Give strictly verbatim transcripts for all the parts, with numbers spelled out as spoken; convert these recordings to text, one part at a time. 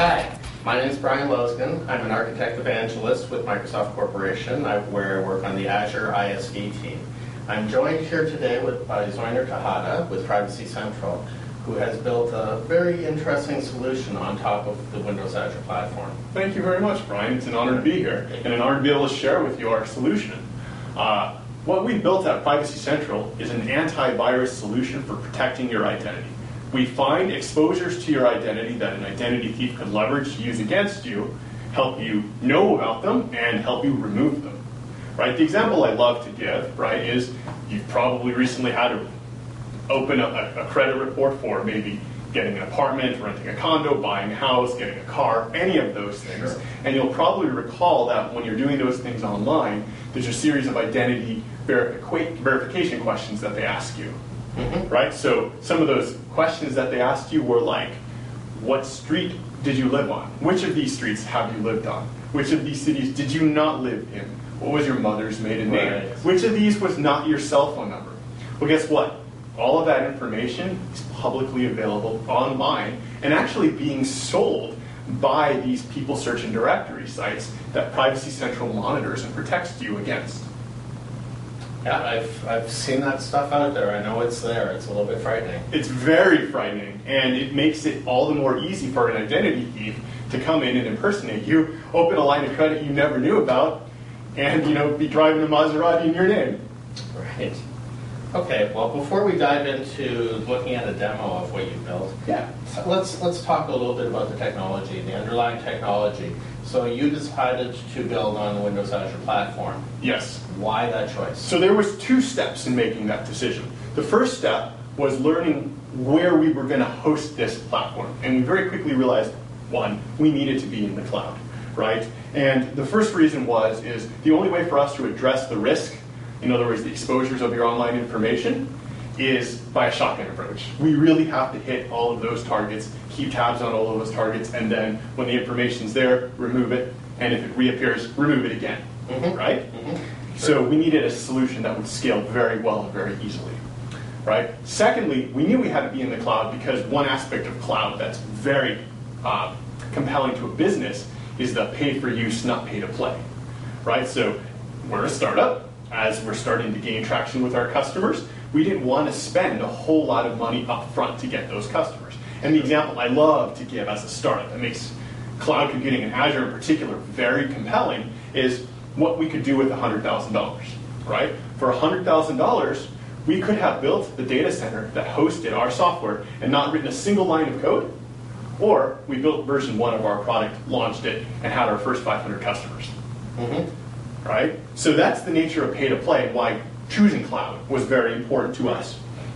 Hi, my name is Brian Loskin. I'm an architect evangelist with Microsoft Corporation, I, where I work on the Azure I S V team. I'm joined here today with, by Zoiner Tejada with Privacy Central, who has built a very interesting solution on top of the Windows Azure platform. Thank you very much, Brian. It's an honor to be here and an honor to be able to share with you our solution. Uh, what we built at Privacy Central is an antivirus solution for protecting your identity. We find exposures to your identity that an identity thief could leverage to use against you, help you know about them, and help you remove them. Right? The example I love to give, right, is you've probably recently had to open a, a credit report for maybe getting an apartment, renting a condo, buying a house, getting a car, any of those things. Sure. And you'll probably recall that when you're doing those things online, there's a series of identity verifi- verification questions that they ask you. Mm-hmm. Right? So some of those questions that they asked you were like, what street did you live on? Which of these streets have you lived on? Which of these cities did you not live in? What was your mother's maiden name? Right. Which of these was not your cell phone number? Well, guess what? All of that information is publicly available online and actually being sold by these people search and directory sites that Privacy Central monitors and protects you against. Yeah, I've, I've seen that stuff out there. I know it's there. It's a little bit frightening. It's very frightening, and it makes it all the more easy for an identity thief to come in and impersonate you, open a line of credit you never knew about, and you know, be driving a Maserati in your name. Right. Okay, well, before we dive into looking at a demo of what you built, yeah, let's let's talk a little bit about the technology, the underlying technology. So you decided to build on the Windows Azure platform. Yes. Why that choice? So there was two steps in making that decision. The first step was learning where we were going to host this platform, and we very quickly realized, one, we needed to be in the cloud, right? And the first reason was is the only way for us to address the risk, in other words, the exposures of your online information, is by a shotgun approach. We really have to hit all of those targets, keep tabs on all of those targets, and then when the information's there, remove it, and if it reappears, remove it again, mm-hmm. right? Mm-hmm. Sure. So we needed a solution that would scale very well and very easily, right? Secondly, we knew we had to be in the cloud because one aspect of cloud that's very uh, compelling to a business is the pay-for-use, not pay-to-play, right? So we're a startup. As we're starting to gain traction with our customers, we didn't want to spend a whole lot of money up front to get those customers. And the example I love to give as a startup that makes cloud computing and Azure in particular very compelling is what we could do with one hundred thousand dollars, right? For one hundred thousand dollars, we could have built the data center that hosted our software and not written a single line of code, or we built version one of our product, launched it, and had our first five hundred customers. Mm-hmm. Right? So that's the nature of pay-to-play and why choosing cloud was very important to us.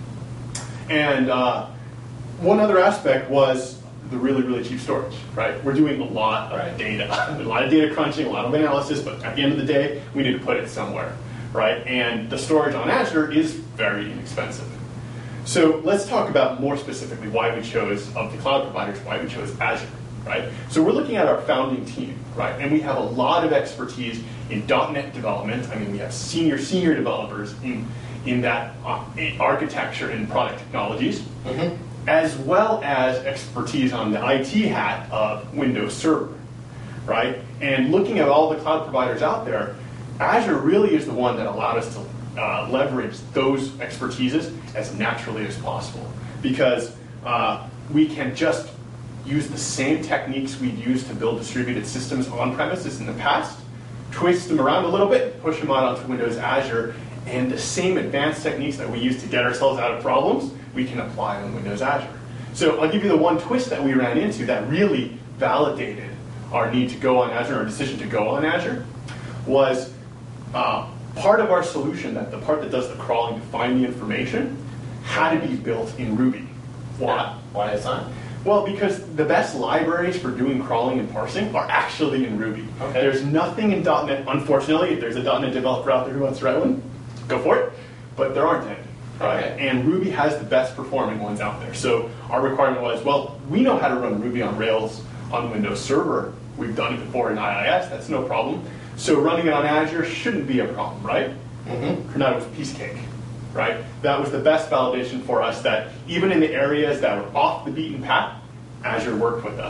And uh, one other aspect was the really, really cheap storage, right? We're doing a lot of right. data, a lot of data crunching, a lot of analysis, but at the end of the day, we need to put it somewhere, right? And the storage on Azure is very inexpensive. So let's talk about more specifically why we chose, of the cloud providers, why we chose Azure. Right? So we're looking at our founding team, right? And we have a lot of expertise in dot net development. I mean, we have senior, senior developers in, in that uh, in architecture and product technologies, mm-hmm. as well as expertise on the I T hat of Windows Server, right? And looking at all the cloud providers out there, Azure really is the one that allowed us to uh, leverage those expertises as naturally as possible, because uh, we can just use the same techniques we've used to build distributed systems on premises in the past, twist them around a little bit, push them out onto Windows Azure, and the same advanced techniques that we use to get ourselves out of problems, we can apply on Windows Azure. So I'll give you the one twist that we ran into that really validated our need to go on Azure, our decision to go on Azure, was uh, part of our solution, that the part that does the crawling to find the information, had to be built in Ruby. Why? Why is that? Well, because the best libraries for doing crawling and parsing are actually in Ruby. Okay. There's nothing in dot net, unfortunately. If there's a dot net developer out there who wants to write one, go for it. But there aren't any. Right? Okay. And Ruby has the best performing ones out there. So our requirement was, well, we know how to run Ruby on Rails on Windows Server. We've done it before in I I S. That's no problem. So running it on Azure shouldn't be a problem, right? Mm-hmm. For now, it was a piece of cake. Right? That was the best validation for us that even in the areas that were off the beaten path, Azure worked with us.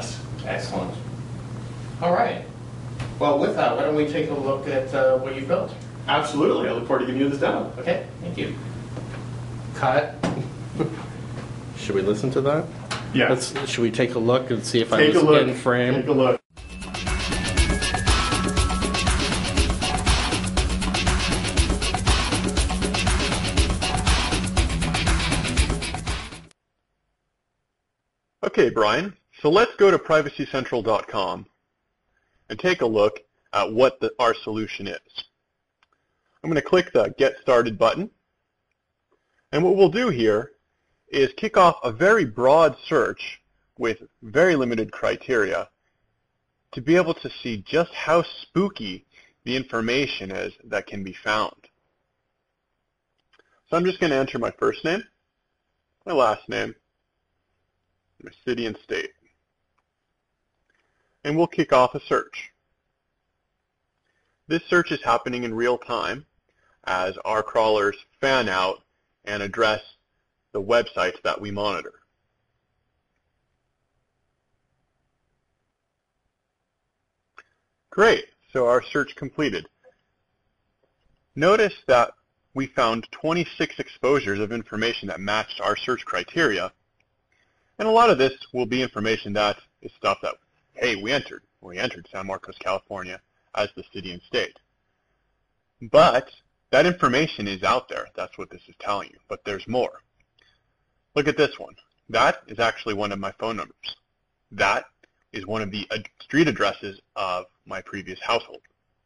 Excellent. All right. Well, with that, why don't we take a look at uh, what you've built? Absolutely. I look forward to giving you this demo. Okay, thank you. Cut. Should we listen to that? Yeah. Let's, should we take a look and see if Take I'm a look. in frame? Take a look. Okay, Brian, so let's go to privacy central dot com and take a look at what the, our solution is. I'm going to click the Get Started button, and what we'll do here is kick off a very broad search with very limited criteria to be able to see just how spooky the information is that can be found. So I'm just going to enter my first name, my last name, my city and state. And we'll kick off a search. This search is happening in real time as our crawlers fan out and address the websites that we monitor. Great, so our search completed. Notice that we found twenty-six exposures of information that matched our search criteria. And a lot of this will be information that is stuff that, hey, we entered. We entered San Marcos, California as the city and state. But that information is out there. That's what this is telling you. But there's more. Look at this one. That is actually one of my phone numbers. That is one of the street addresses of my previous household.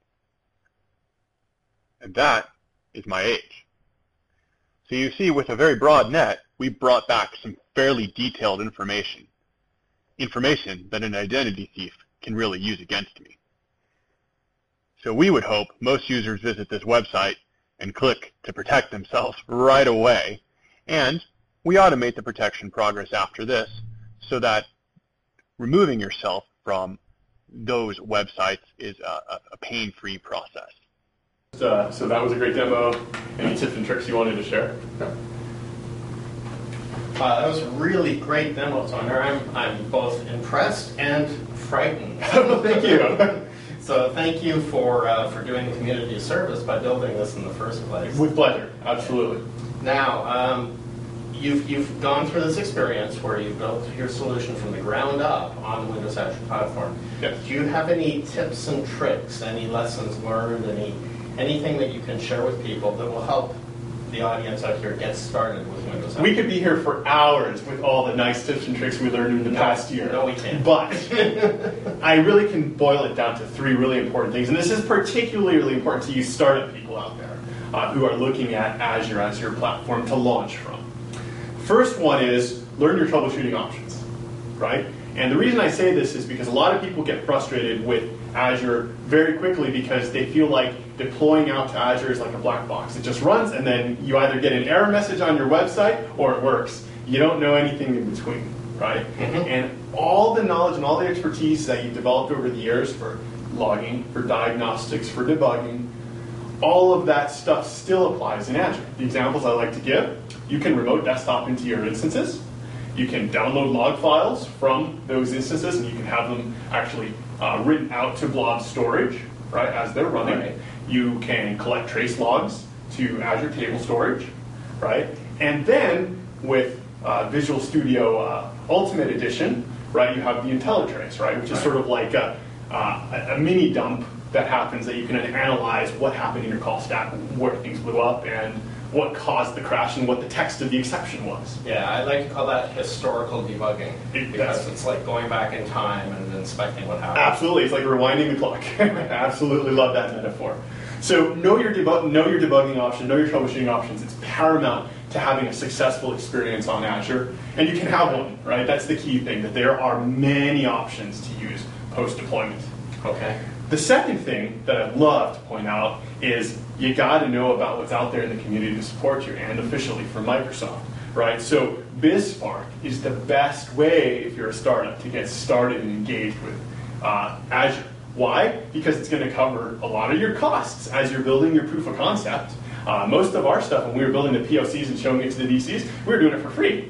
And that is my age. So you see, with a very broad net, we brought back some fairly detailed information, information that an identity thief can really use against me. So we would hope most users visit this website and click to protect themselves right away, and we automate the protection progress after this so that removing yourself from those websites is a, a pain-free process. Uh, so that was a great demo. Any tips and tricks you wanted to share? No. Uh, that was a really great demo, Zoner. I'm, I'm both impressed and frightened. Thank you. So thank you for uh, for doing the community a service by building this in the first place. With pleasure, absolutely. Now, um, you've, you've gone through this experience where you built your solution from the ground up on the Windows Azure platform. Yes. Do you have any tips and tricks, any lessons learned, any anything that you can share with people that will help the audience out here get started with Windows Azure? We could be here for hours with all the nice tips and tricks we learned in the no, past year. No, we can't. But I really can boil it down to three really important things. And this is particularly really important to you startup people out there uh, who are looking at Azure as your platform to launch from. First one is learn your troubleshooting options, right? And the reason I say this is because a lot of people get frustrated with Azure very quickly because they feel like deploying out to Azure is like a black box. It just runs and then you either get an error message on your website or it works. You don't know anything in between, right? Mm-hmm. And all the knowledge and all the expertise that you've developed over the years for logging, for diagnostics, for debugging, all of that stuff still applies in Azure. The examples I like to give, you can remote desktop into your instances. You can download log files from those instances and you can have them actually uh, written out to blob storage, right, as they're running. Right. You can collect trace logs to Azure Table Storage, right? And then with uh, Visual Studio uh, Ultimate Edition, right, you have the IntelliTrace, right, which is right. sort of like a, uh, a mini dump that happens that you can analyze what happened in your call stack, where things blew up, and what caused the crash and what the text of the exception was. Yeah, I like to call that historical debugging it, because it's like going back in time and inspecting what happened. Absolutely, it's like rewinding the clock. Absolutely love that metaphor. So know your, debug know your debugging option, know your troubleshooting options. It's paramount to having a successful experience on Azure, and you can have one, right? That's the key thing, that there are many options to use post-deployment. Okay. The second thing that I'd love to point out is you got to know about what's out there in the community to support you, and officially from Microsoft, right? So BizSpark is the best way, if you're a startup, to get started and engaged with uh, Azure. Why? Because it's going to cover a lot of your costs as you're building your proof of concept. Uh, most of our stuff, when we were building the P O Cs and showing it to the V Cs, we were doing it for free,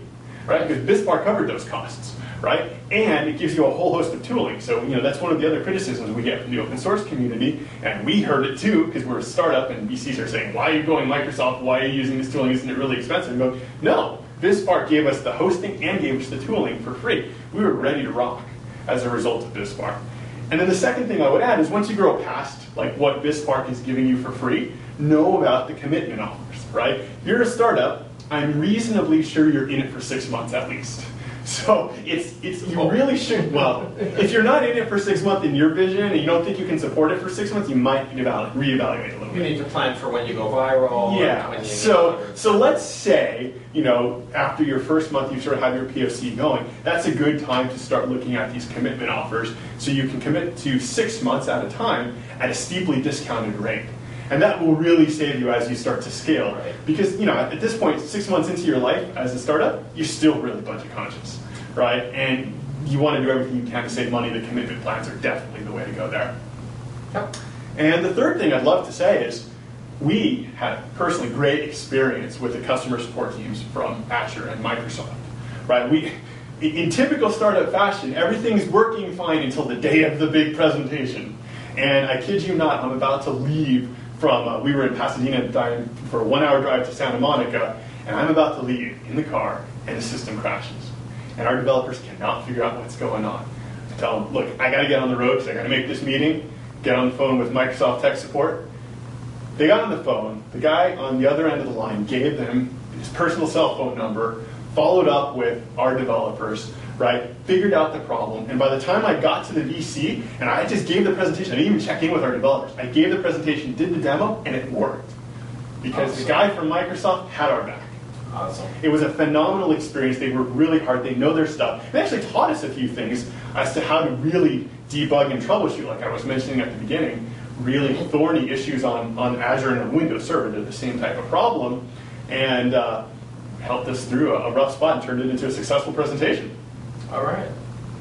right? Because BizSpark covered those costs, right? And it gives you a whole host of tooling. So, you know, that's one of the other criticisms we get from the open source community, and we heard it too, because we're a startup, and V Cs are saying, why are you going Microsoft? Why are you using this tooling? Isn't it really expensive? And go, no, BizSpark gave us the hosting and gave us the tooling for free. We were ready to rock as a result of BizSpark. And then the second thing I would add is once you grow past like what BizSpark is giving you for free, know about the commitment offers, right? If you're a startup, I'm reasonably sure you're in it for six months at least. So it's, it's you really should, well, if you're not in it for six months in your vision and you don't think you can support it for six months, you might reevaluate, reevaluate a little You bit. need to plan for when you go viral. Yeah, When you so, so let's say, you know, after your first month you sort of have your P O C going, that's a good time to start looking at these commitment offers so you can commit to six months at a time at a steeply discounted rate. And that will really save you as you start to scale. Right. Because, you know, at this point, six months into your life as a startup, you're still really budget conscious, right? And you want to do everything you can to save money. The commitment plans are definitely the way to go there. Yep. And the third thing I'd love to say is we had personally great experience with the customer support teams from Azure and Microsoft, right? We, in typical startup fashion, everything's working fine until the day of the big presentation. And I kid you not, I'm about to leave from, uh, we were in Pasadena for a one hour drive to Santa Monica, and I'm about to leave in the car, and the system crashes. And our developers cannot figure out what's going on. I tell them, look, I got to get on the road because I got to make this meeting, get on the phone with Microsoft tech support. They got on the phone, the guy on the other end of the line gave them his personal cell phone number, followed up with our developers, right, figured out the problem, and by the time I got to the V C, and I just gave the presentation, I didn't even check in with our developers, I gave the presentation, did the demo, and it worked. Because Awesome. the guy from Microsoft had our back. Awesome. It was a phenomenal experience. They worked really hard. They know their stuff. They actually taught us a few things as to how to really debug and troubleshoot, like I was mentioning at the beginning, really thorny issues on, on Azure and a Windows Server. They're the same type of problem, and uh, helped us through a, a rough spot and turned it into a successful presentation. All right.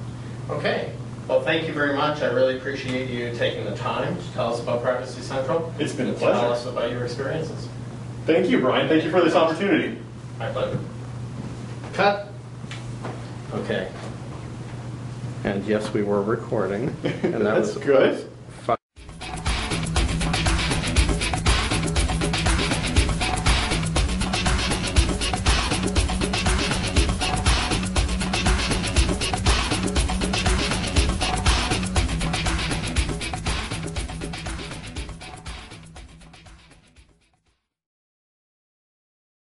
Okay. Well, thank you very much. I really appreciate you taking the time to tell us about Privacy Central. It's been a and to Tell pleasure. us about your experiences. Thank you, Brian. Thank you for this opportunity. My pleasure. Cut. Okay. And yes, we were recording. And that That's was good.